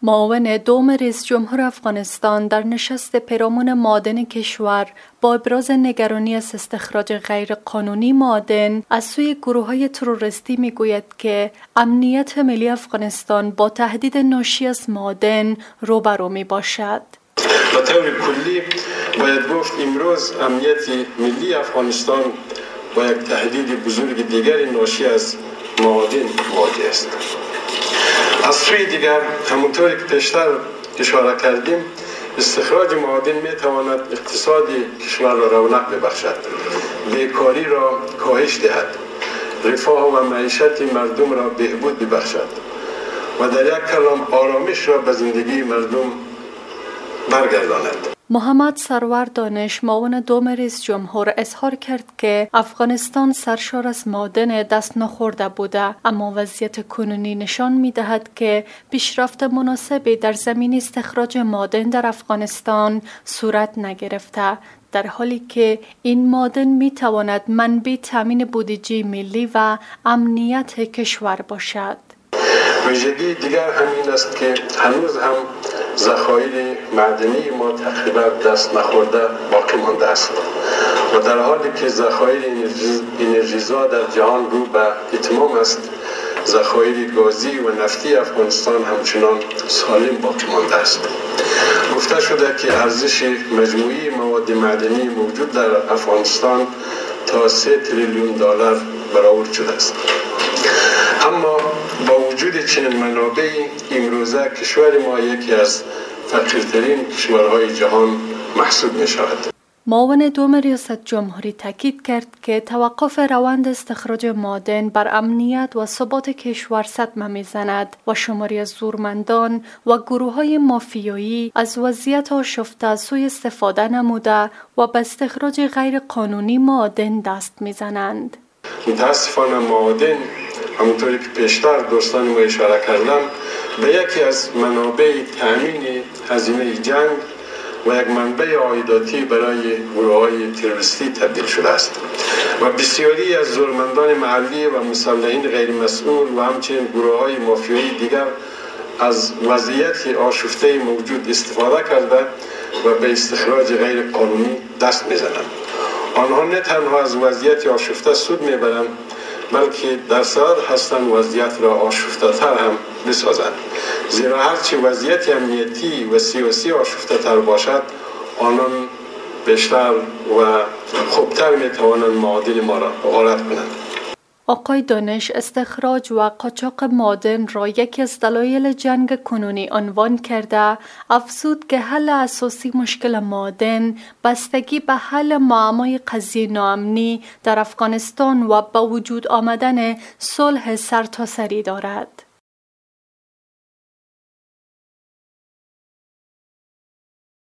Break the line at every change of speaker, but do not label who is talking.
معاون دوم رئیس جمهور افغانستان در نشست پیرامون معادن کشور با ابراز نگرانی از استخراج غیرقانونی معادن از سوی گروه‌های تروریستی میگوید که امنیت ملی افغانستان با تهدید ناشی از معادن روبرو میباشد.
به طور کلی باید گفت امروز امنیت ملی افغانستان با یک تهدید بزرگ دیگری ناشی از معادن مواجه است. از سوی دیگر همونطوری که پیشتر اشاره کردیم استخراج معادن میتواند اقتصاد کشور را رونق ببخشد، بیکاری را کاهش دهد، رفاه و معیشت مردم را بهبود ببخشد و در یک کلام آرامش را به زندگی مردم برگرداند.
محمد سرور دانش معاون دوم رئیس جمهور اظهار کرد که افغانستان سرشار از معادن دست نخورده بوده، اما وضعیت کنونی نشان می‌دهد که پیشرفت مناسبی در زمینه استخراج معادن در افغانستان صورت نگرفته، در حالی که این معادن می‌تواند منبع تامین بودجه ملی و امنیت کشور باشد.
ویژگی دیگر همین است که هنوز هم ذخایر معدنی ما تقریبا دست نخورده باقی مانده است و در حالی که ذخایر انرژیزا در جهان رو به اتمام است، ذخایر گازی و نفتی افغانستان همچنان سالم باقی مانده است. گفته شده که ارزش مجموعی مواد معدنی موجود در افغانستان تا 3 تریلیون دلار برآورد شده است. اما با وجود چنین منابعی امروزه کشور ما یکی از فقیرترین کشورهای جهان محسوب می شود.
معاون دوم ریاست جمهوری تاکید کرد که توقف روند استخراج معادن بر امنیت و ثبات کشور صدمه می‌زند و شماری از زورمندان و گروه‌های مافیایی از وضعیت آشفته سوء استفاده نموده و به استخراج غیر قانونی معادن دست می‌زنند.
متاسفانه معادن همونطوری که پیشتر دوستان ما اشاره کردن به یکی از منابع تامین هزینه جنگ و یک منبع عایداتی برای گروه‌های تروریستی تبدیل شده است و بسیاری از زورمندان محلی و مسلحین غیر مسئول و همچنین گروه‌های مافیایی دیگر از وضعیت آشفته موجود استفاده کرده و به استخراج غیر قانونی دست می‌زنند. آنها نه تنها از وضعیت آشفته سود می‌برند، بلکه در صدد هستند وضعیت را آشفته تر هم بسازند، زیرا هرچی وضعیت امنیتی و سیاسی آشفته تر باشد آنان بیشتر و خوبتر می توانند معادن ما را غارت کنند.
آقای دانش استخراج و قاچاق معادن را یکی از دلایل جنگ کنونی عنوان کرده، افزود که حل اساسی مشکل معادن بستگی به حل معمای قضیه ناامنی در افغانستان و به وجود آمدن صلح سرتاسری دارد.